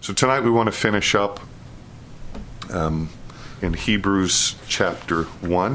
So tonight we want to finish up in Hebrews chapter 1.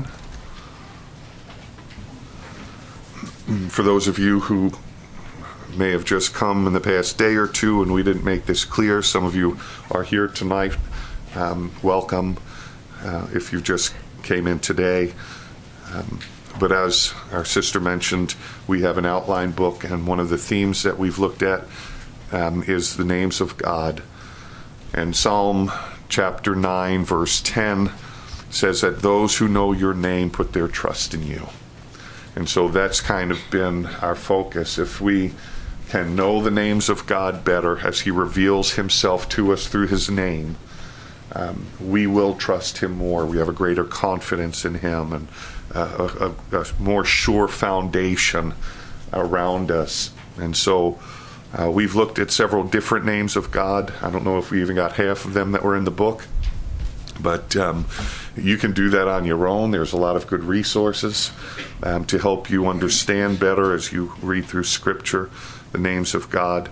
For those of you who may have just come in the past day or two and we didn't make this clear, some of you are here tonight. Welcome if you just came in today. But as our sister mentioned, we have an outline book, and one of the themes that we've looked at is the names of God. And Psalm chapter 9, verse 10 says that those who know your name put their trust in you. And so that's kind of been our focus. If we can know the names of God better as he reveals himself to us through his name, we will trust him more. We have a greater confidence in him and a more sure foundation around us. And so we've looked at several different names of God. I don't know if we even got half of them that were in the book, but you can do that on your own. There's a lot of good resources to help you understand better as you read through Scripture the names of God.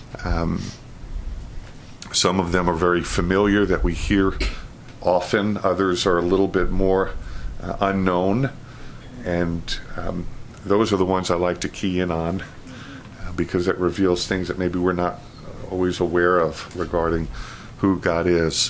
Some of them are very familiar that we hear often. Others are a little bit more unknown, and those are the ones I like to key in on because it reveals things that maybe we're not always aware of regarding who God is.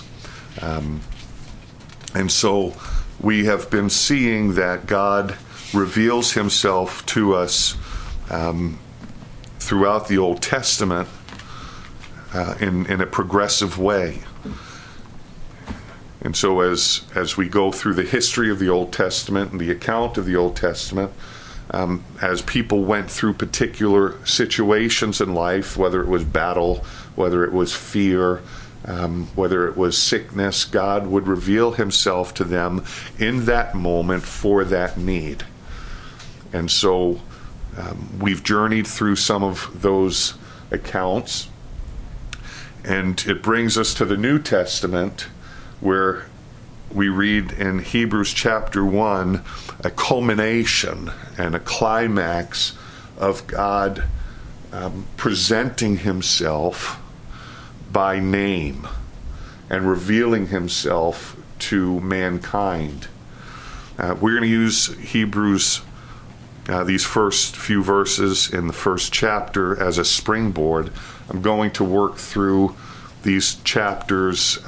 And so we have been seeing that God reveals himself to us throughout the Old Testament in a progressive way. And so as we go through the history of the Old Testament and the account of the Old Testament, as people went through particular situations in life, whether it was battle, whether it was fear, whether it was sickness, God would reveal himself to them in that moment for that need. And so we've journeyed through some of those accounts, and it brings us to the New Testament, where we read in Hebrews chapter 1 a culmination and a climax of God presenting himself by name and revealing himself to mankind. We're going to use Hebrews, these first few verses in the first chapter, as a springboard. I'm going to work through these chapters.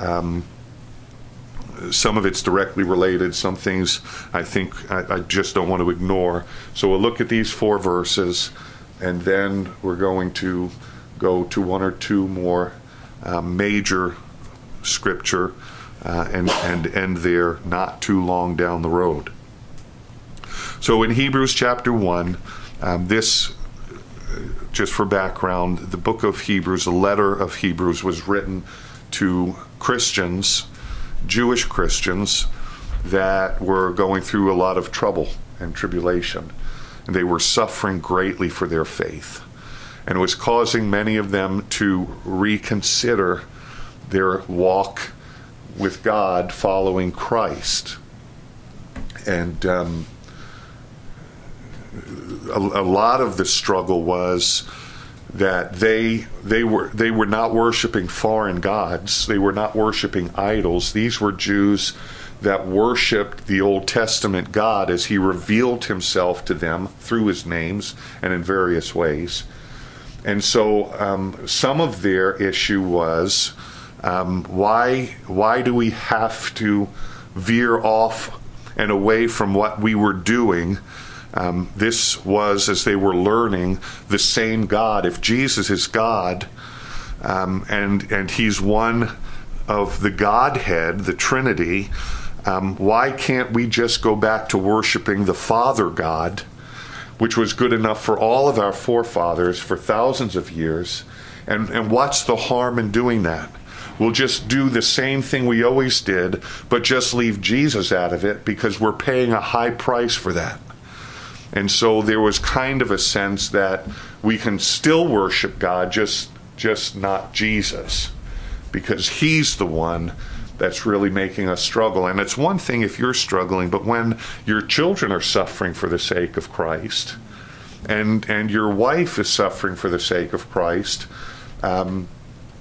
Some of it's directly related. Some things I think I just don't want to ignore. So we'll look at these 4 verses, and then we're going to go to 1 or 2 more major scripture and end there not too long down the road. So in Hebrews chapter 1, this, just for background, the book of Hebrews, the letter of Hebrews, was written to Christians, Jewish Christians, that were going through a lot of trouble and tribulation. And they were suffering greatly for their faith. And it was causing many of them to reconsider their walk with God following Christ. And a lot of the struggle was that they were not worshiping foreign gods. They were not worshiping idols. These were Jews that worshiped the Old Testament God as he revealed himself to them through his names and in various ways. And so some of their issue was, why do we have to veer off and away from what we were doing? This was, as they were learning, the same God. If Jesus is God, and he's one of the Godhead, the Trinity, why can't we just go back to worshiping the Father God, which was good enough for all of our forefathers for thousands of years? And what's the harm in doing that? We'll just do the same thing we always did, but just leave Jesus out of it because we're paying a high price for that. And so there was kind of a sense that we can still worship God, just not Jesus, because he's the one that's really making us struggle. And it's one thing if you're struggling, but when your children are suffering for the sake of Christ, and your wife is suffering for the sake of Christ,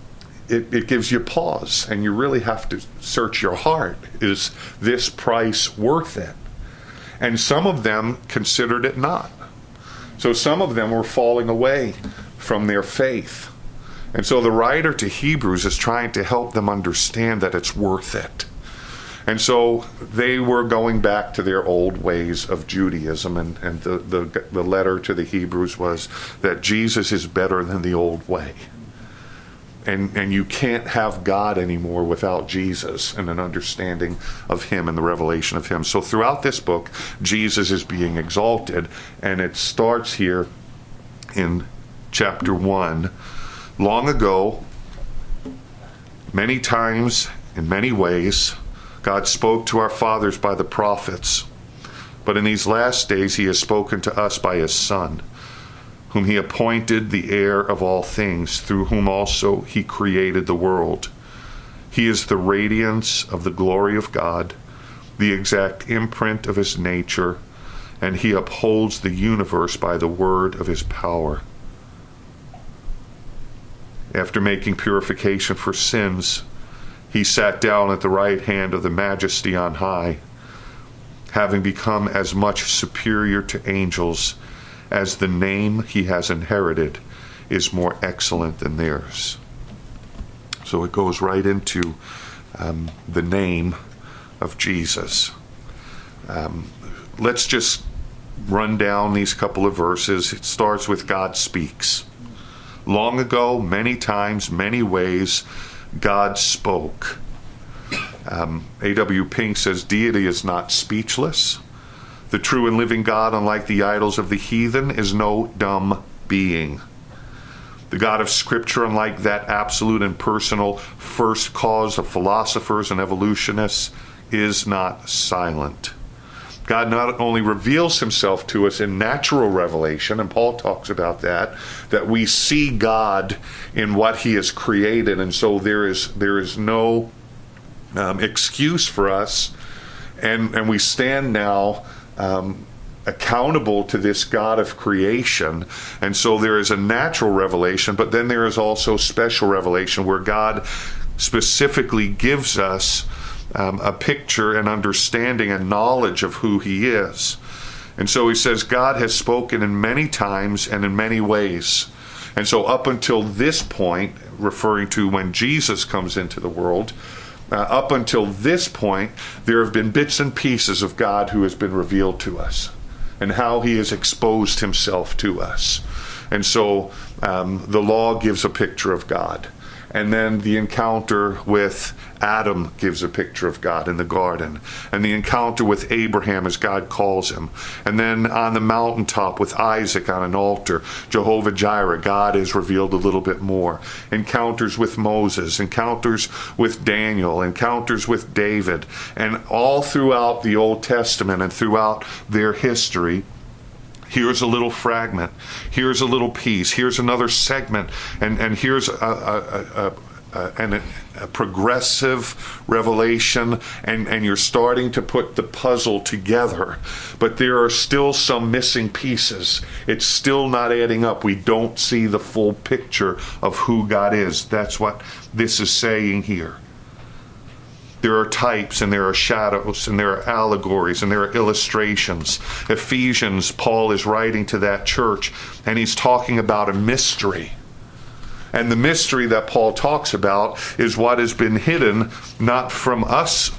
it gives you pause, and you really have to search your heart. Is this price worth it? And some of them considered it not. So some of them were falling away from their faith. And so the writer to Hebrews is trying to help them understand that it's worth it. And so they were going back to their old ways of Judaism, and the letter to the Hebrews was that Jesus is better than the old way. And you can't have God anymore without Jesus and an understanding of him and the revelation of him. So throughout this book, Jesus is being exalted, and it starts here in chapter 1. Long ago, many times, in many ways, God spoke to our fathers by the prophets, but in these last days he has spoken to us by his Son, whom he appointed the heir of all things, through whom also he created the world. He is the radiance of the glory of God, the exact imprint of his nature, and he upholds the universe by the word of his power. After making purification for sins, he sat down at the right hand of the Majesty on high, having become as much superior to angels as the name he has inherited is more excellent than theirs. So it goes right into the name of Jesus. Let's just run down these couple of verses. It starts with God speaks. Long ago, many times, many ways, God spoke. A.W. Pink says, deity is not speechless. The true and living God, unlike the idols of the heathen, is no dumb being. The God of Scripture, unlike that absolute and personal first cause of philosophers and evolutionists, is not silent. God not only reveals himself to us in natural revelation, and Paul talks about that we see God in what he has created, and so there is no excuse for us, and we stand now accountable to this God of creation. And so there is a natural revelation, but then there is also special revelation where God specifically gives us a picture and understanding and knowledge of who he is. And so he says God has spoken in many times and in many ways. And so up until this point, referring to when Jesus comes into the world, up until this point, there have been bits and pieces of God who has been revealed to us and how he has exposed himself to us. And so the law gives a picture of God. And then the encounter with Adam gives a picture of God in the garden. And the encounter with Abraham as God calls him. And then on the mountaintop with Isaac on an altar, Jehovah Jireh, God is revealed a little bit more. Encounters with Moses, encounters with Daniel, encounters with David. And all throughout the Old Testament and throughout their history, here's a little fragment. Here's a little piece. Here's another segment. And here's a progressive revelation. And you're starting to put the puzzle together. But there are still some missing pieces. It's still not adding up. We don't see the full picture of who God is. That's what this is saying here. There are types, and there are shadows, and there are allegories, and there are illustrations. Ephesians, Paul is writing to that church, and he's talking about a mystery. And the mystery that Paul talks about is what has been hidden, not from us,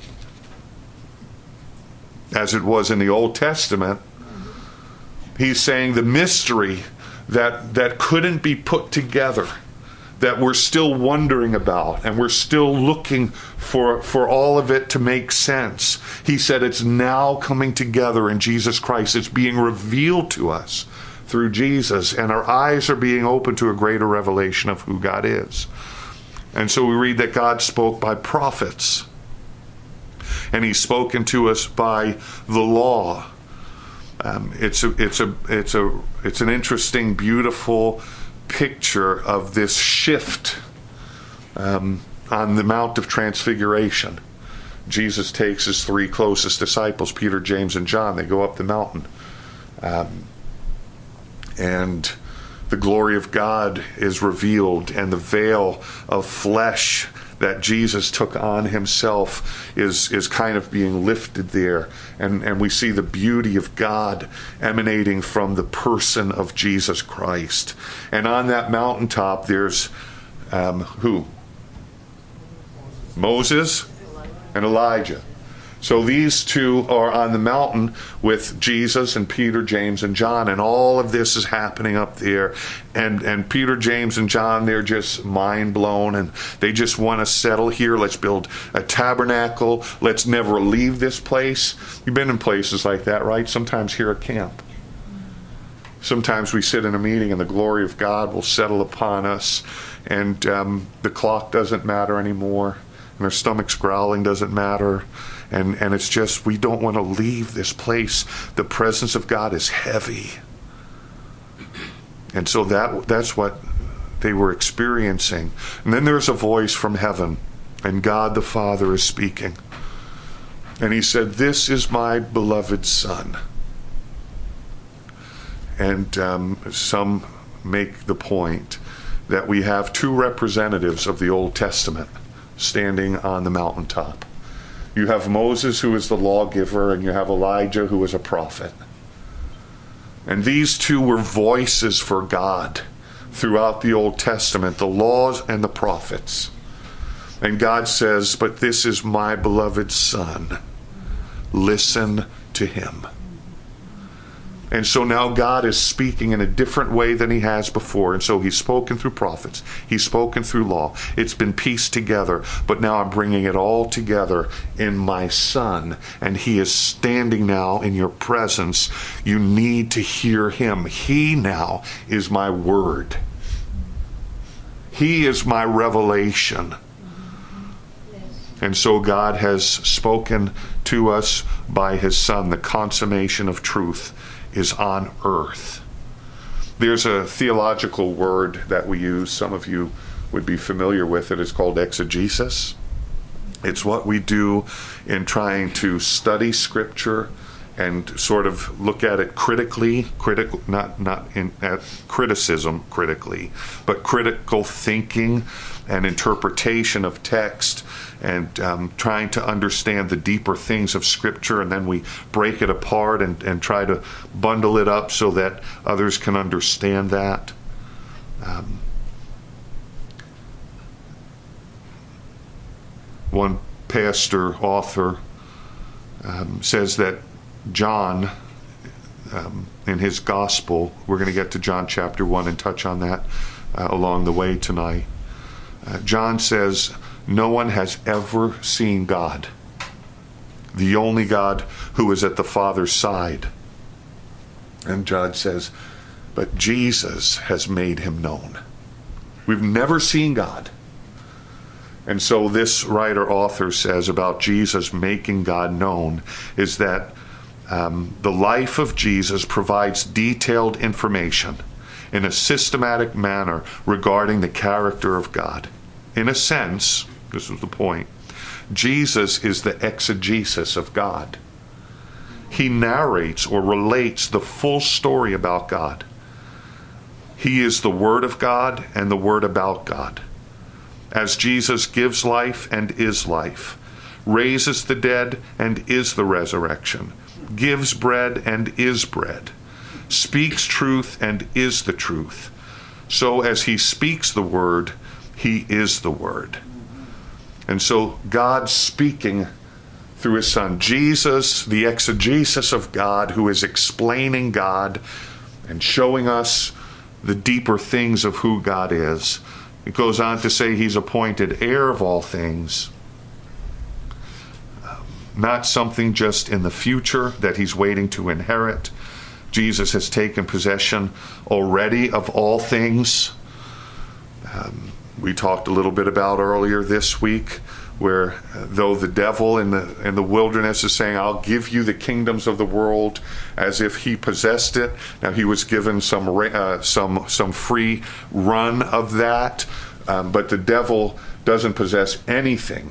as it was in the Old Testament. He's saying the mystery that couldn't be put together, that we're still wondering about, and we're still looking for all of it to make sense. He said it's now coming together in Jesus Christ. It's being revealed to us through Jesus, and our eyes are being opened to a greater revelation of who God is. And so we read that God spoke by prophets, and he's spoken to us by the law. It's an interesting, beautiful picture of this shift on the Mount of Transfiguration. Jesus takes his three closest disciples, Peter, James, and John. They go up the mountain. And the glory of God is revealed, and the veil of flesh that Jesus took on himself is kind of being lifted there. And we see the beauty of God emanating from the person of Jesus Christ. And on that mountaintop, there's who? Moses and Elijah. So these two are on the mountain with Jesus and Peter, James, and John, and all of this is happening up there. And Peter, James, and John, they're just mind blown, and they just want to settle here. Let's build a tabernacle. Let's never leave this place. You've been in places like that, right? Sometimes here at camp. Sometimes we sit in a meeting and the glory of God will settle upon us, and the clock doesn't matter anymore, and our stomach's growling doesn't matter. And it's just, we don't want to leave this place. The presence of God is heavy. And so that's what they were experiencing. And then there's a voice from heaven, and God the Father is speaking. And he said, "This is my beloved Son." And some make the point that we have two representatives of the Old Testament standing on the mountaintop. You have Moses, who is the lawgiver, and you have Elijah, who is a prophet. And these two were voices for God throughout the Old Testament, the laws and the prophets. And God says, "But this is my beloved Son. Listen to him." And so now God is speaking in a different way than he has before. And so he's spoken through prophets. He's spoken through law. It's been pieced together. But now I'm bringing it all together in my Son. And he is standing now in your presence. You need to hear him. He now is my word. He is my revelation. And so God has spoken to us by his Son. The consummation of truth is on earth. There's a theological word that we use. Some of you would be familiar with it. It's called exegesis. It's what we do in trying to study Scripture and sort of look at it critically, not in at criticism critically, but critical thinking and interpretation of text, and trying to understand the deeper things of Scripture, and then we break it apart and try to bundle it up so that others can understand that. One pastor, author, says that John, in his gospel, we're going to get to John chapter 1 and touch on that along the way tonight. John says, "No one has ever seen God, the only God who is at the Father's side." And John says, "But Jesus has made him known." We've never seen God. And so this writer-author says about Jesus making God known is that the life of Jesus provides detailed information in a systematic manner regarding the character of God. In a sense, this is the point, Jesus is the exegesis of God. He narrates or relates the full story about God. He is the Word of God and the Word about God. As Jesus gives life and is life, raises the dead and is the resurrection, gives bread and is bread, speaks truth and is the truth, so as he speaks the Word, he is the Word. And so God speaking through his Son, Jesus, the exegesis of God, who is explaining God and showing us the deeper things of who God is. It goes on to say he's appointed heir of all things, not something just in the future that he's waiting to inherit. Jesus has taken possession already of all things. We talked a little bit about earlier this week where though the devil in the wilderness is saying, "I'll give you the kingdoms of the world," as if he possessed it. Now he was given some free run of that, but the devil doesn't possess anything.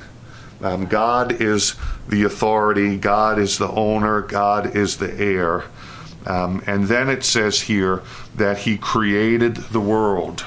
God is the authority. God is the owner. God is the heir. And then it says here that he created the world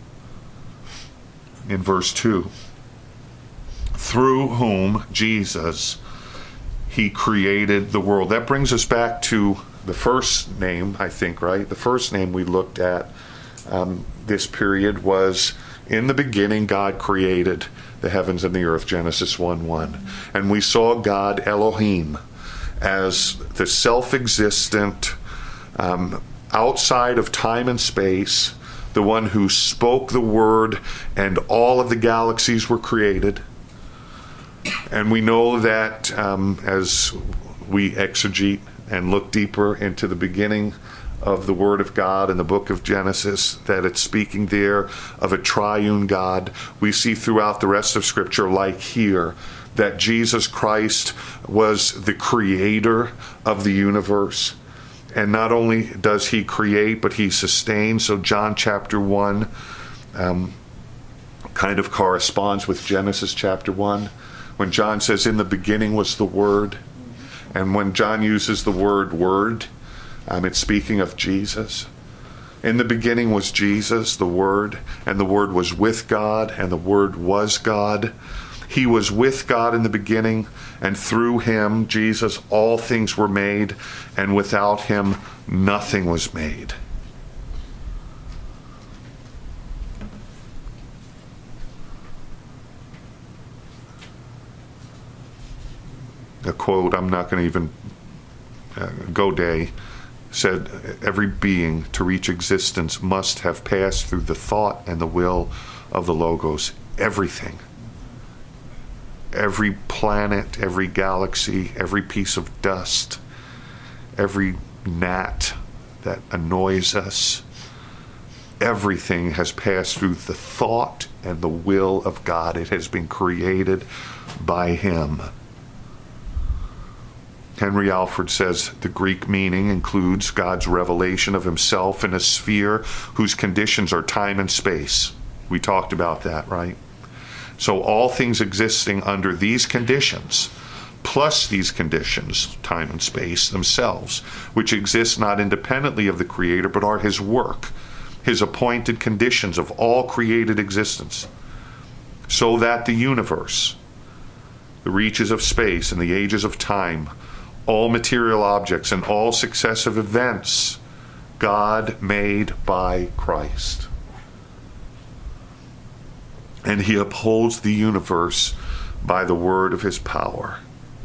in verse 2. Through whom, Jesus, he created the world. That brings us back to the first name, I think, right? The first name we looked at this period was, in the beginning, God created the heavens and the earth, Genesis 1:1. And we saw God, Elohim, as the self-existent, outside of time and space, the one who spoke the word, and all of the galaxies were created. And we know that as we exegete and look deeper into the beginning of the Word of God in the book of Genesis, that it's speaking there of a triune God. We see throughout the rest of Scripture, like here, that Jesus Christ was the creator of the universe. And not only does he create, but he sustains. So John chapter 1 kind of corresponds with Genesis chapter 1. When John says, in the beginning was the Word. And when John uses the word, it's speaking of Jesus. In the beginning was Jesus, the Word, and the Word was with God, and the Word was God. He was with God in the beginning, and through him, Jesus, all things were made, and without him, nothing was made. A quote, I'm not going to even, Godet said, every being to reach existence must have passed through the thought and the will of the Logos. Everything. Every planet, every galaxy, every piece of dust, every gnat that annoys us, everything has passed through the thought and the will of God. It has been created by him. Henry Alford says the Greek meaning includes God's revelation of himself in a sphere whose conditions are time and space. We talked about that, right? So all things existing under these conditions, plus these conditions, time and space themselves, which exist not independently of the Creator, but are his work, his appointed conditions of all created existence, so that the universe, the reaches of space and the ages of time, all material objects and all successive events, God made by Christ. And he upholds the universe by the word of his power.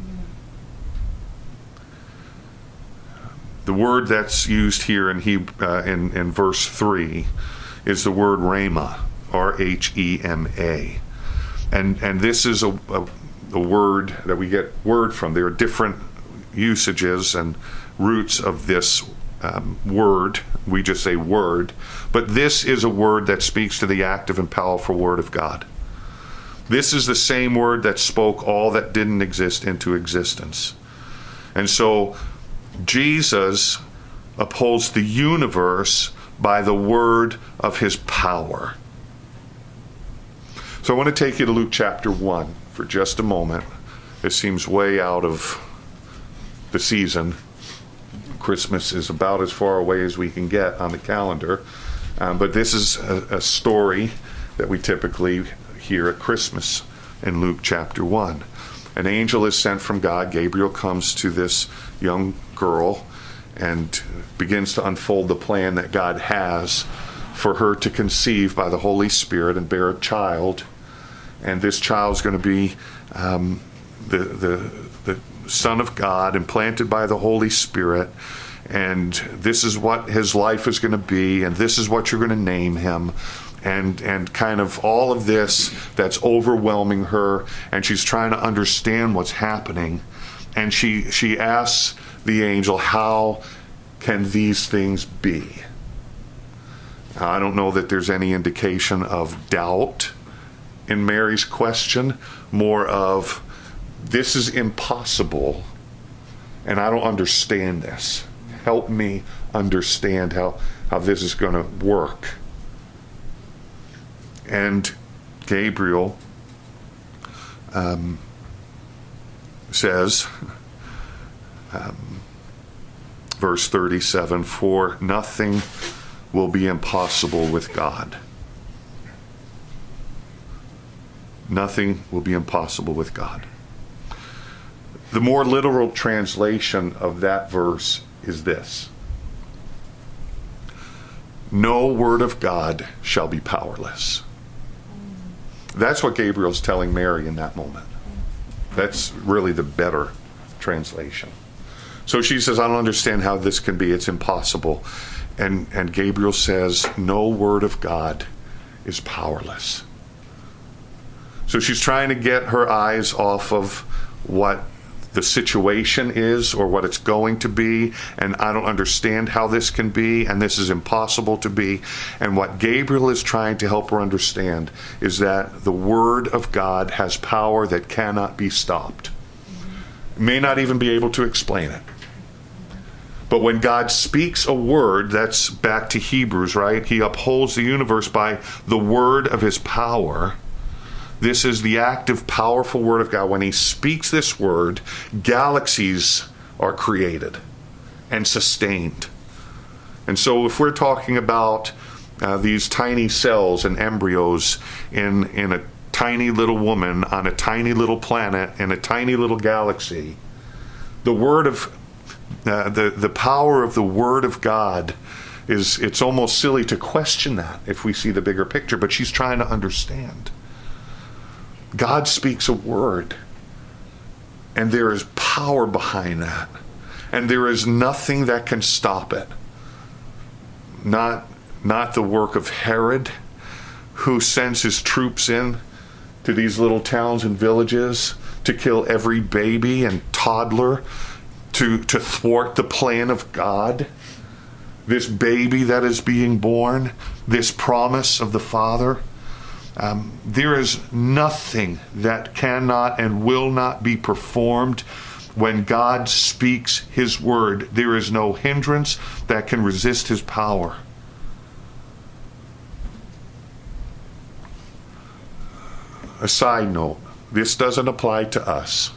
The word that's used here in verse 3 is the word rhema, R-H-E-M-A. And this is a word that we get word from. There are different usages and roots of this word. We just say word. But this is a word that speaks to the active and powerful word of God. This is the same word that spoke all that didn't exist into existence. And so Jesus upholds the universe by the word of his power. So I want to take you to Luke chapter 1 for just a moment. It seems way out of the season. Christmas is about as far away as we can get on the calendar. But this is a story that we typically hear at Christmas in Luke chapter 1. An angel is sent from God. Gabriel comes to this young girl and begins to unfold the plan that God has for her to conceive by the Holy Spirit and bear a child. And this child is going to be the Son of God, implanted by the Holy Spirit. And this is what his life is going to be, and this is what you're going to name him, and kind of all of this that's overwhelming her, and she's trying to understand what's happening. And she asks the angel, how can these things be? Now, I don't know that there's any indication of doubt in Mary's question, more of, this is impossible, and I don't understand this. Help me understand how this is going to work. And Gabriel says, verse 37, for nothing will be impossible with God. Nothing will be impossible with God. The more literal translation of that verse is this: no word of God shall be powerless. That's what Gabriel's telling Mary in that moment. That's really the better translation. So she says, I don't understand how this can be. It's impossible. And Gabriel says, no word of God is powerless. So she's trying to get her eyes off of what the situation is or what it's going to be, and I don't understand how this can be, and this is impossible to be. And what Gabriel is trying to help her understand is that the Word of God has power that cannot be stopped. May not even be able to explain it. But when God speaks a word, that's back to Hebrews, right? He upholds the universe by the word of his power. This is the active, powerful word of God. When he speaks this word, galaxies are created and sustained. And so if we're talking about these tiny cells and embryos in a tiny little woman on a tiny little planet in a tiny little galaxy, the word of the power of the Word of God it's almost silly to question that if we see the bigger picture, but she's trying to understand. God speaks a word, and there is power behind that, and there is nothing that can stop it. Not the work of Herod, who sends his troops in to these little towns and villages to kill every baby and toddler, to thwart the plan of God. This baby that is being born, this promise of the Father. There is nothing that cannot and will not be performed when God speaks his word. There is no hindrance that can resist his power. A side note, this doesn't apply to us.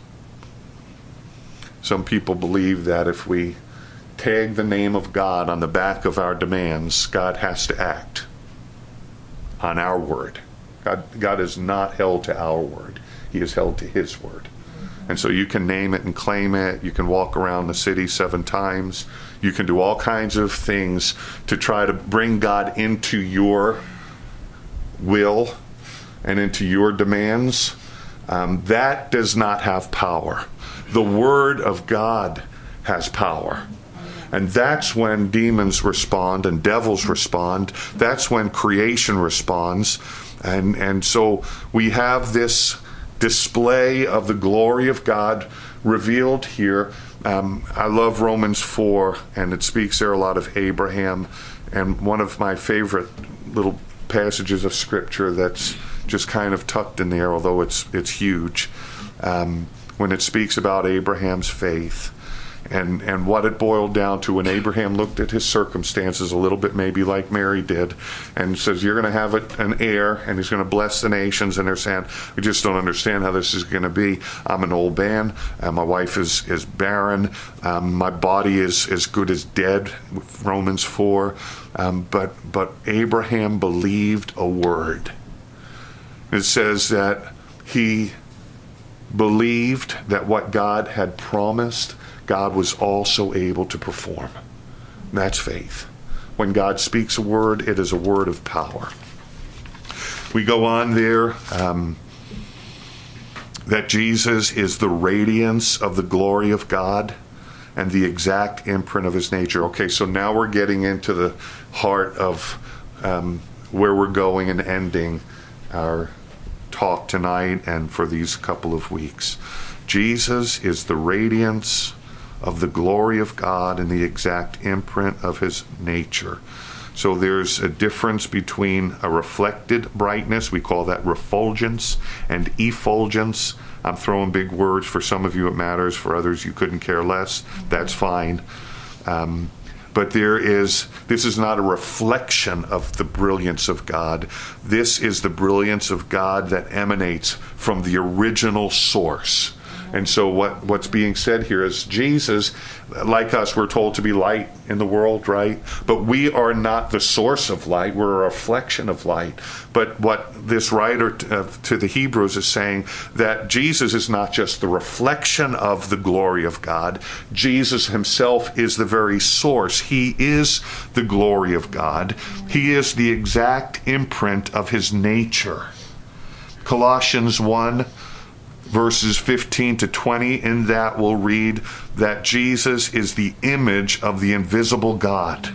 Some people believe that if we tag the name of God on the back of our demands, God has to act on our word. God is not held to our word. He is held to his word. And so you can name it and claim it. You can walk around the city 7 times. You can do all kinds of things to try to bring God into your will and into your demands. That does not have power. The Word of God has power. And that's when demons respond and devils respond. That's when creation responds. And so we have this display of the glory of God revealed here. I love Romans 4, and it speaks there a lot of Abraham. And one of my favorite little passages of Scripture that's just kind of tucked in there, although it's huge, when it speaks about Abraham's faith and what it boiled down to when Abraham looked at his circumstances a little bit maybe like Mary did and says, you're going to have an heir and he's going to bless the nations, and they're saying, we just don't understand how this is going to be. I'm an old man, my wife is barren, my body is as good as dead, Romans 4, but Abraham believed a word. It says that he believed that what God had promised, God was also able to perform. That's faith. When God speaks a word, it is a word of power. We go on there that Jesus is the radiance of the glory of God and the exact imprint of his nature. Okay, so now we're getting into the heart of where we're going and ending our talk tonight and for these couple of weeks. Jesus is the radiance of the glory of God and the exact imprint of his nature. So there's a difference between a reflected brightness, we call that refulgence, and effulgence. I'm throwing big words. For some of you it matters, for others you couldn't care less. That's fine. But this is not a reflection of the brilliance of God. This is the brilliance of God that emanates from the original source. And so what's being said here is Jesus, like us, we're told to be light in the world, right? But we are not the source of light. We're a reflection of light. But what this writer to the Hebrews is saying, that Jesus is not just the reflection of the glory of God. Jesus himself is the very source. He is the glory of God. He is the exact imprint of his nature. Colossians 1, verses 15 to 20, in that we'll read that Jesus is the image of the invisible God.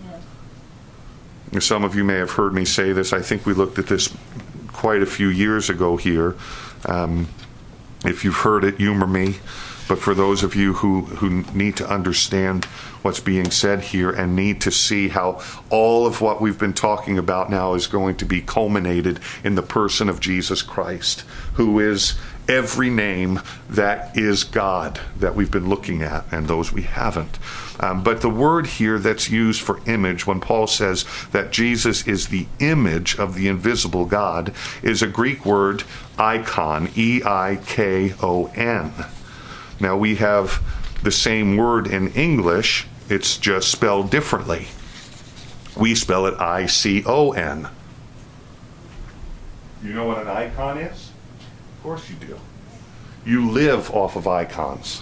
Some of you may have heard me say this. I think we looked at this quite a few years ago here. If you've heard it, humor me. But for those of you who need to understand what's being said here and need to see how all of what we've been talking about now is going to be culminated in the person of Jesus Christ, who is every name that is God that we've been looking at, and those we haven't. But the word here that's used for image, when Paul says that Jesus is the image of the invisible God, is a Greek word, icon, E-I-K-O-N. Now we have the same word in English, it's just spelled differently. We spell it I-C-O-N. You know what an icon is? Of course you do. You live off of icons.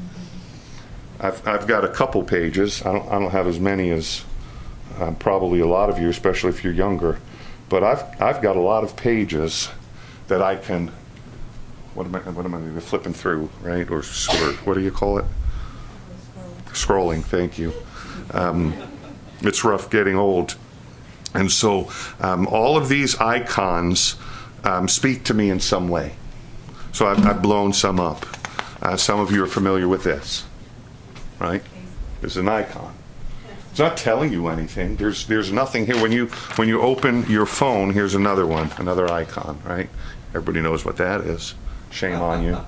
I've got a couple pages. I don't have as many as probably a lot of you, especially if you're younger. But I've got a lot of pages that I can. What am I flipping through, right? Or what do you call it? Scrolling. Thank you. It's rough getting old, and so all of these icons speak to me in some way. So I've blown some up. Some of you are familiar with this, right? It's an icon. It's not telling you anything. There's nothing here. When you open your phone, here's another one, another icon, right? Everybody knows what that is. Shame on you.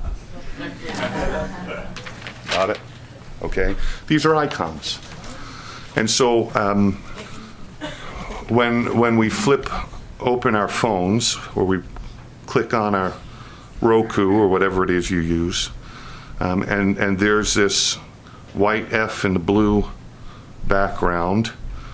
Got it? Okay. These are icons. And so when we flip open our phones, or we click on our Roku or whatever it is you use, and there's this white F in the blue background,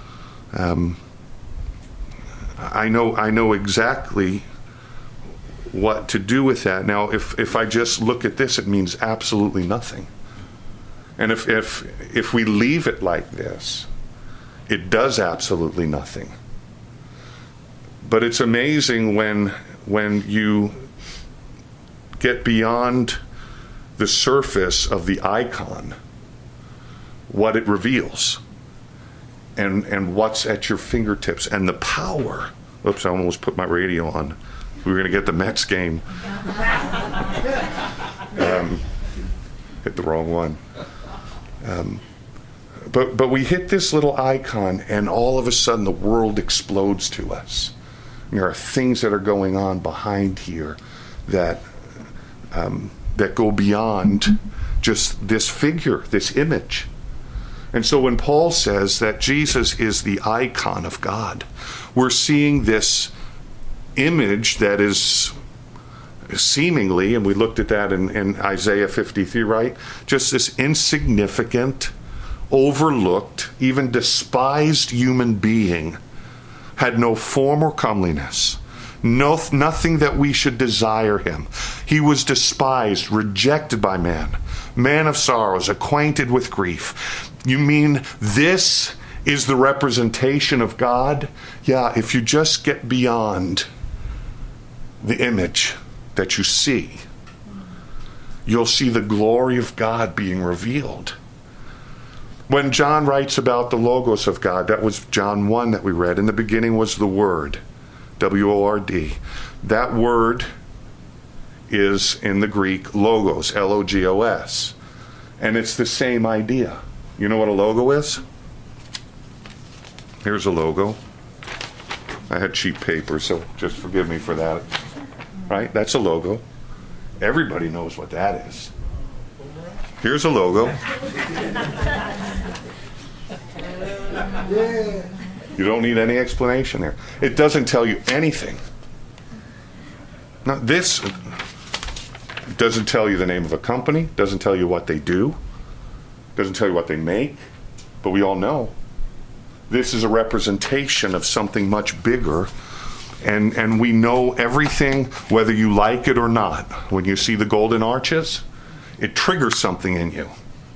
I know exactly what to do with that. Now, if I just look at this, it means absolutely nothing. And if we leave it like this, it does absolutely nothing. But it's amazing when you get beyond the surface of the icon, what it reveals, and what's at your fingertips, and the power. Oops, I almost put my radio on. We were going to get the Mets game. Hit the wrong one. But we hit this little icon, and all of a sudden the world explodes to us. And there are things that are going on behind here that go beyond just this figure, this image. And so when Paul says that Jesus is the icon of God, we're seeing this image that is seemingly, and we looked at that in Isaiah 53, right? Just this insignificant, overlooked, even despised human being, had no form or comeliness, nothing that we should desire him. He was despised, rejected by man of sorrows, acquainted with grief. You mean this is the representation of God? Yeah, if you just get beyond the image that you see, you'll see the glory of God being revealed. When John writes about the Logos of God, that was John 1 that we read. In the beginning was the Word, W-O-R-D. That word is in the Greek logos, L-O-G-O-S. And it's the same idea. You know what a logo is? Here's a logo. I had cheap paper, so just forgive me for that. Right? That's a logo. Everybody knows what that is. Here's a logo. You don't need any explanation there. It doesn't tell you anything. Now, this Doesn't tell you the name of a company, doesn't tell you what they do, doesn't tell you what they make, but we all know this is a representation of something much bigger, and we know everything, whether you like it or not. When you see the golden arches, it triggers something in you.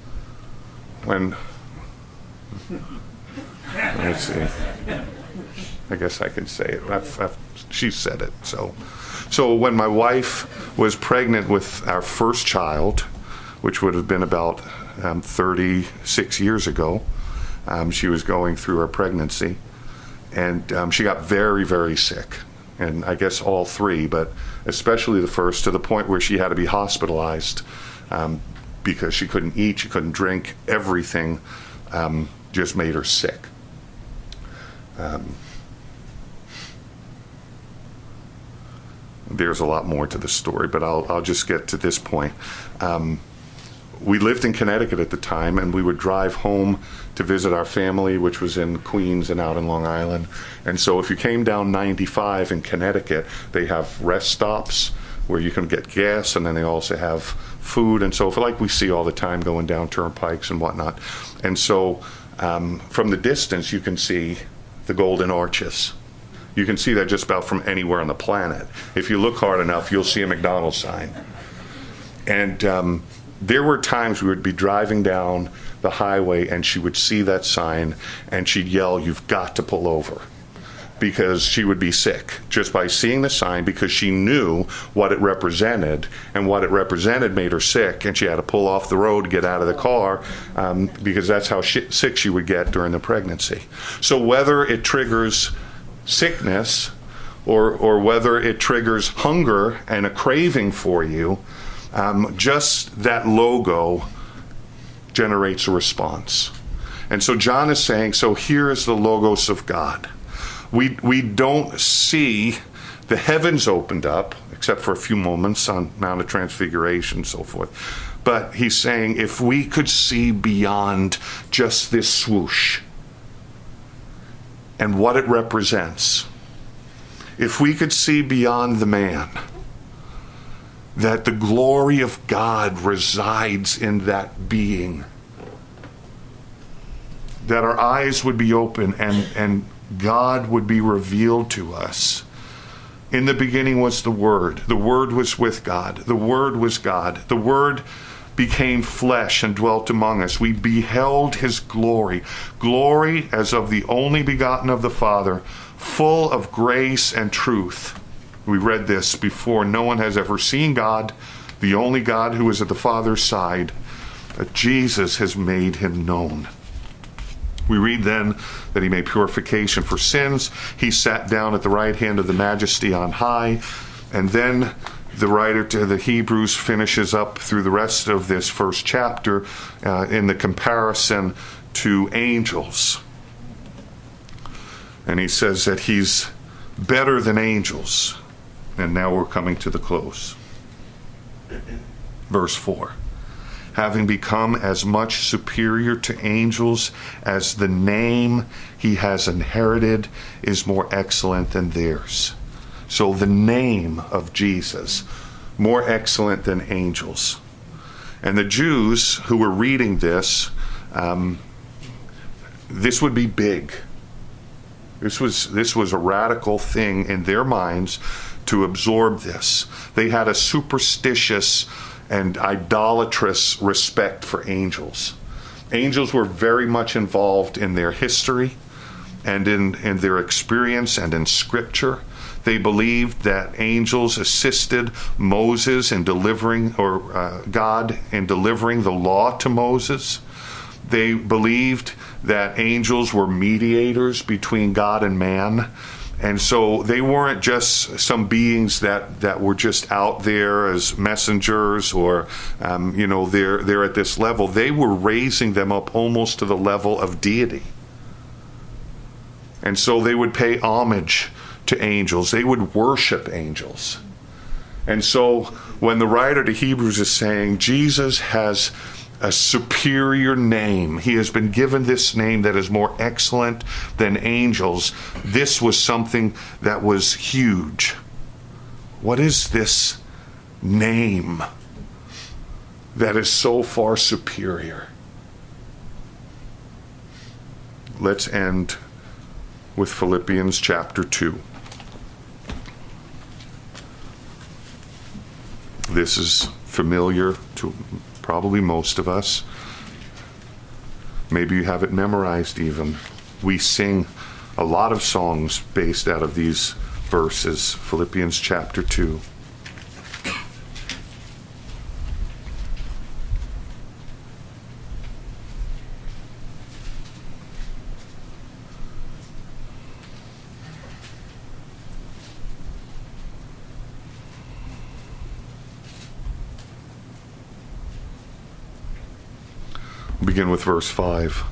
Let's see. I guess I can say it. She said it. So when my wife was pregnant with our first child, which would have been about 36 years ago, she was going through her pregnancy, and she got very, very sick. And I guess all three, but especially the first, to the point where she had to be hospitalized because she couldn't eat, she couldn't drink. Everything just made her sick. There's a lot more to the story, but I'll just get to this point. We lived in Connecticut at the time, and we would drive home to visit our family, which was in Queens and out in Long Island. And so if you came down 95 in Connecticut, they have rest stops where you can get gas, and then they also have food and so forth, like we see all the time going down turnpikes and whatnot. And so from the distance, you can see the golden arches. You can see that just about from anywhere on the planet. If you look hard enough, you'll see a McDonald's sign. And there were times we would be driving down the highway and she would see that sign and she'd yell, "You've got to pull over," because she would be sick just by seeing the sign, because she knew what it represented, and what it represented made her sick, and she had to pull off the road, get out of the car, because that's how sick she would get during the pregnancy. So whether it triggers sickness or whether it triggers hunger and a craving for you, just that logo generates a response. And so John is saying, so here is the Logos of God. We don't see the heavens opened up, except for a few moments on Mount of Transfiguration and so forth. But he's saying, if we could see beyond just this swoosh and what it represents, if we could see beyond the man, that the glory of God resides in that being, that our eyes would be open and God would be revealed to us. In the beginning was the Word was with God, the Word was God, the Word became flesh and dwelt among us. We beheld his glory as of the only begotten of the Father, full of grace and truth. We read this before. No one has ever seen God, the only God who is at the Father's side. But Jesus has made him known. We read then that he made purification for sins. He sat down at the right hand of the Majesty on high. And then the writer to the Hebrews finishes up through the rest of this first chapter in the comparison to angels. And he says that he's better than angels. And now we're coming to the close. Verse 4. Having become as much superior to angels as the name he has inherited is more excellent than theirs. So the name of Jesus, more excellent than angels. And the Jews who were reading this, this would be big. This was a radical thing in their minds to absorb this. They had a superstitious and idolatrous respect for angels. Angels were very much involved in their history and in their experience and in Scripture. They believed that angels assisted Moses in delivering, or God in delivering the law to Moses. They believed that angels were mediators between God and man. And so they weren't just some beings that were just out there as messengers or, they're at this level. They were raising them up almost to the level of deity. And so they would pay homage to angels. They would worship angels. And so when the writer to Hebrews is saying Jesus has a superior name, he has been given this name that is more excellent than angels, this was something that was huge. What is this name that is so far superior. Let's end with Philippians chapter 2. This is familiar to probably most of us. Maybe you have it memorized even. We sing a lot of songs based out of these verses. Philippians chapter 2. We'll begin with verse 5.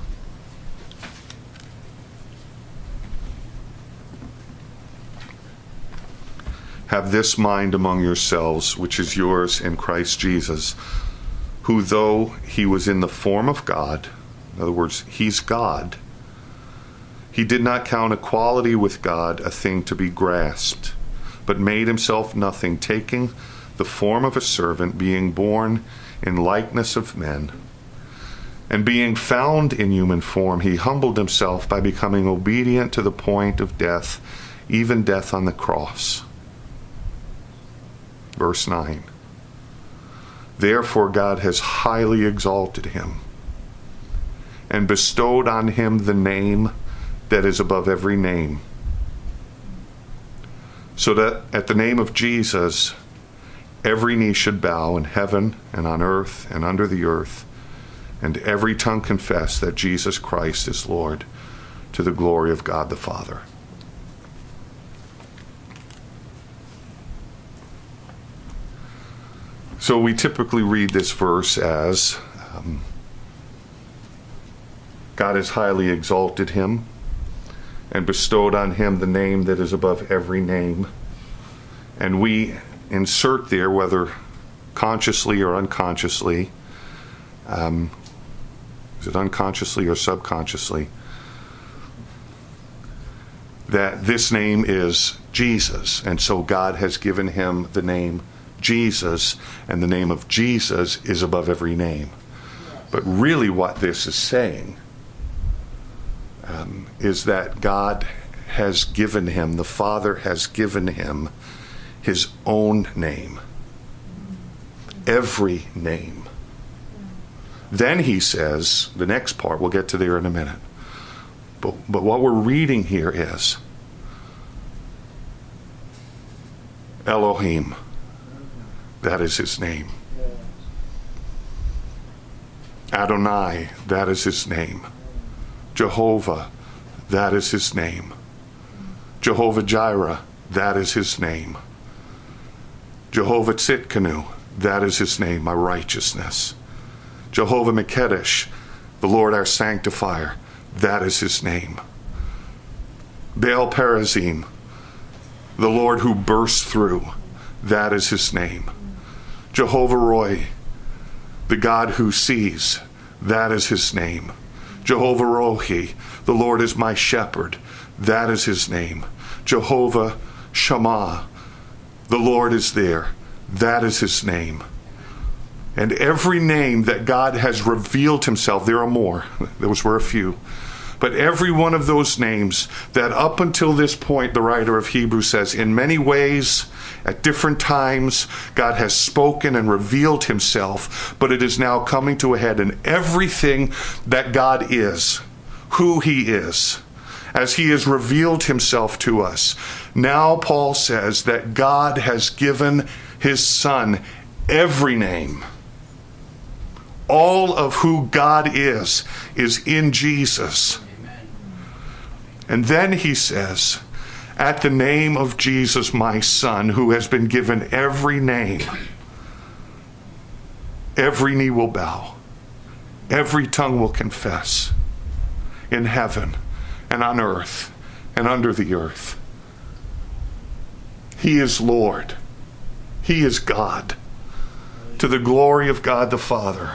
Have this mind among yourselves, which is yours in Christ Jesus, who though he was in the form of God, in other words, he's God, he did not count equality with God a thing to be grasped, but made himself nothing, taking the form of a servant, being born in likeness of men. And being found in human form, he humbled himself by becoming obedient to the point of death, even death on the cross. Verse 9. Therefore God has highly exalted him and bestowed on him the name that is above every name, so that at the name of Jesus every knee should bow in heaven and on earth and under the earth, and every tongue confess that Jesus Christ is Lord, to the glory of God the Father. So we typically read this verse as God has highly exalted him and bestowed on him the name that is above every name. And we insert there, whether consciously or unconsciously, is it unconsciously or subconsciously, that this name is Jesus. And so God has given him the name Jesus, and the name of Jesus is above every name. But really what this is saying is that God has given him, the Father has given him his own name. Every name. Then he says, the next part, we'll get to there in a minute. But what we're reading here is Elohim. That is his name. Adonai, that is his name. Jehovah, that is his name. Jehovah Jireh, that is his name. Jehovah Tzidkenu, that is his name, my righteousness. Jehovah Mekadesh, the Lord our sanctifier, that is his name. Baal Perazim, the Lord who bursts through, that is his name. Jehovah Roy, the God who sees, that is his name. Jehovah Rohi, the Lord is my shepherd, that is his name. Jehovah Shammah, the Lord is there, that is his name. And every name that God has revealed himself, there are more, those were a few, but every one of those names that up until this point, the writer of Hebrews says, in many ways, at different times, God has spoken and revealed himself, but it is now coming to a head in everything that God is, who he is, as he has revealed himself to us. Now Paul says that God has given his Son every name. All of who God is in Jesus. And then he says, at the name of Jesus, my Son, who has been given every name, every knee will bow, every tongue will confess, in heaven and on earth and under the earth. He is Lord. He is God. To the glory of God the Father.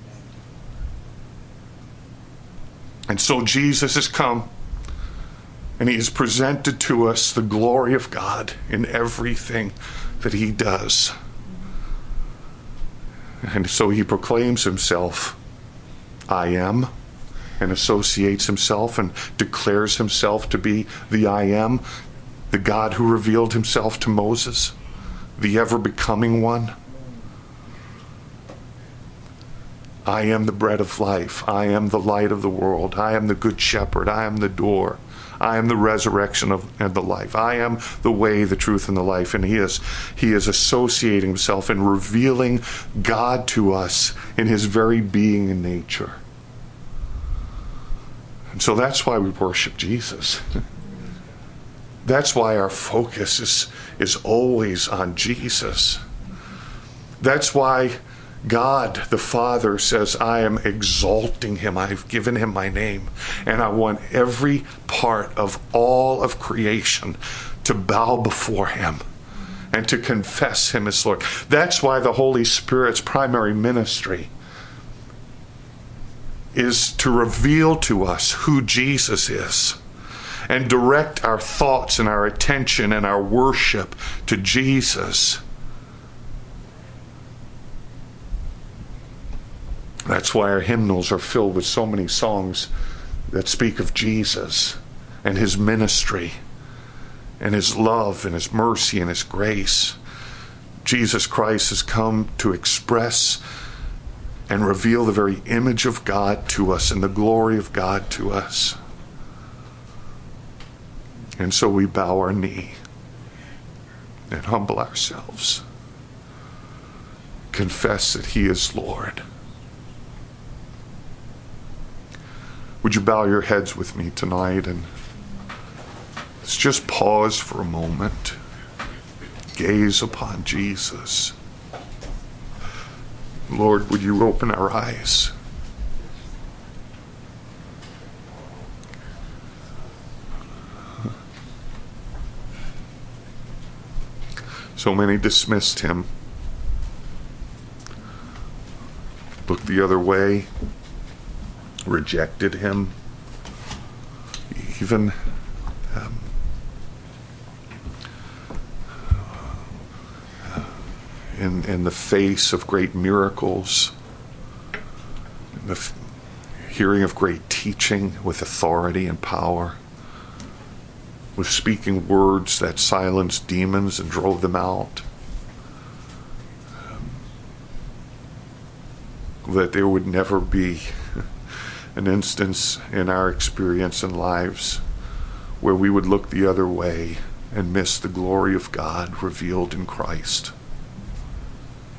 And so Jesus has come And he has presented to us the glory of God in everything that he does. And so he proclaims himself, I am, and associates himself and declares himself to be the I am, the God who revealed himself to Moses, the ever-becoming one. I am the bread of life. I am the light of the world. I am the good shepherd. I am the door. I am the resurrection and the life. I am the way, the truth, and the life. And he is associating himself and revealing God to us in his very being and nature. And so that's why we worship Jesus. That's why our focus is always on Jesus. That's why God the Father says, I am exalting him. I've given him my name. And I want every part of all of creation to bow before him and to confess him as Lord. That's why the Holy Spirit's primary ministry is to reveal to us who Jesus is and direct our thoughts and our attention and our worship to Jesus. That's why our hymnals are filled with so many songs that speak of Jesus and his ministry and his love and his mercy and his grace. Jesus Christ has come to express and reveal the very image of God to us and the glory of God to us. And so we bow our knee and humble ourselves, confess that he is Lord. Would you bow your heads with me tonight, and let's just pause for a moment, gaze upon Jesus. Lord, would you open our eyes? So many dismissed him, looked the other way, rejected him, even in the face of great miracles, in the hearing of great teaching with authority and power, with speaking words that silenced demons and drove them out. That there would never be an instance in our experience and lives where we would look the other way and miss the glory of God revealed in Christ.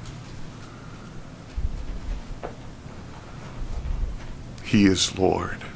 He is Lord.